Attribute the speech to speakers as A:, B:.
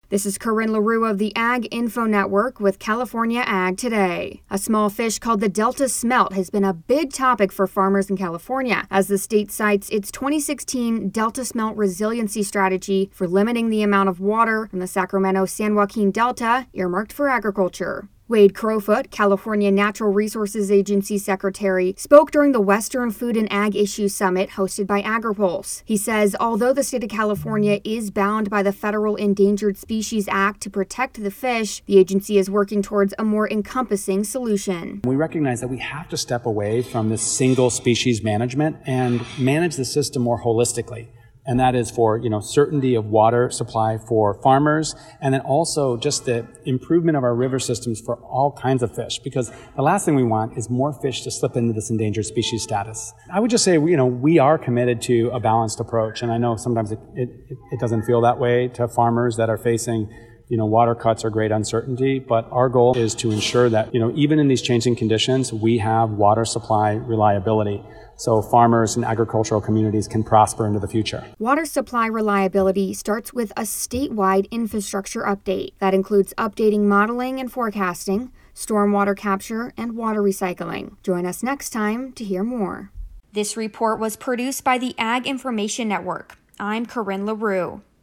A: This is Corinne LaRue of the Ag Info Network with California Ag Today. A small fish called the Delta smelt has been a big topic for farmers in California as the state cites its 2016 Delta smelt resiliency strategy for limiting the amount of water from the Sacramento-San Joaquin Delta earmarked for agriculture. Wade Crowfoot, California Natural Resources Agency Secretary, spoke during the Western Food and Ag Issues Summit hosted by AgriPulse. He says although the state of California is bound by the Federal Endangered Species Act to protect the fish, the agency is working towards a more encompassing solution.
B: We recognize that we have to step away from this single species management and manage the system more holistically. And that is for, certainty of water supply for farmers, and then also just the improvement of our river systems for all kinds of fish, because the last thing we want is more fish to slip into this endangered species status. I would just say, we are committed to a balanced approach, and I know sometimes it doesn't feel that way to farmers that are facing water cuts or great uncertainty, but our goal is to ensure that, even in these changing conditions, we have water supply reliability so farmers and agricultural communities can prosper into the future.
A: Water supply reliability starts with a statewide infrastructure update that includes updating modeling and forecasting, stormwater capture, and water recycling. Join us next time to hear more. This report was produced by the Ag Information Network. I'm Corinne LaRue.